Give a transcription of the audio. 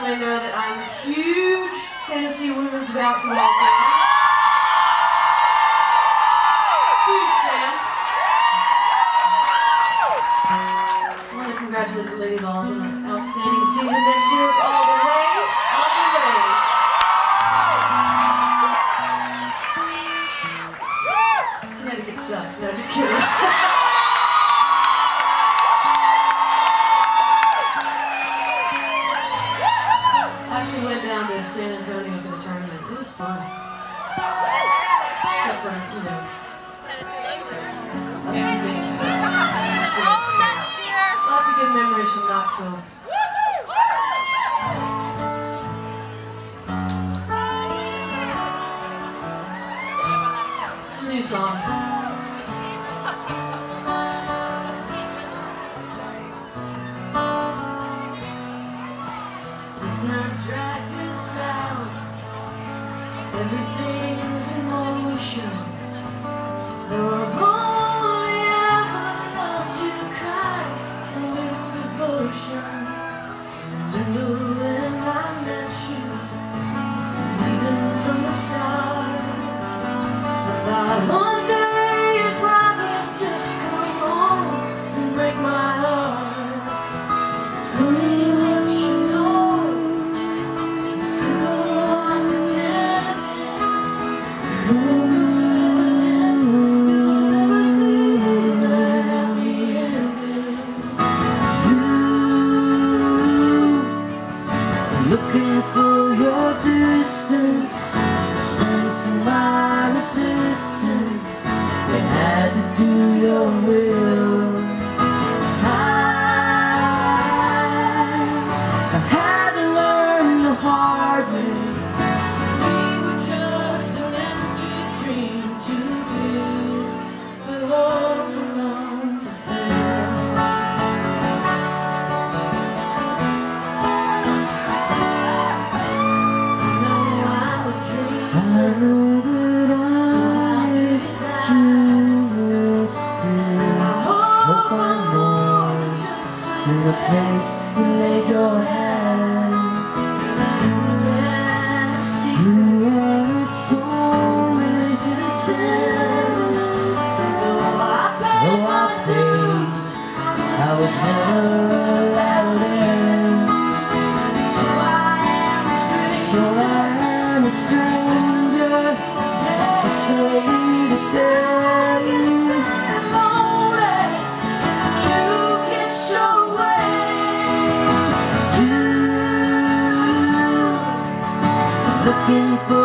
may know that I'm a huge Tennessee women's basketball fan. Huge fan. I want to congratulate the Lady Vols on an outstanding season next year. It's all the way, all the way. Connecticut sucks. No, just kidding. I actually went down to San Antonio for the tournament. It was fun. Except for, Tennessee loves it. Oh, next year! Lots of good memories from Knoxville. It's a new song. Let's not drag this out. Everything's in motion. Though I've only ever loved you cry and with devotion. You knew when I met you, even from the start. I thought one day you'd probably just come home and break my heart. It's funny what you know. Looking for your distance, sensing my resistance. They had to do your will. I had to learn the hard way. We were just an empty dream to build, but hope along the fail. I know that I dream will still. Hope I'm more in the place you laid your head. You are so though I paid, I was never allowed in. So I am a stranger, especially to say I'm lonely. You can show way. You looking for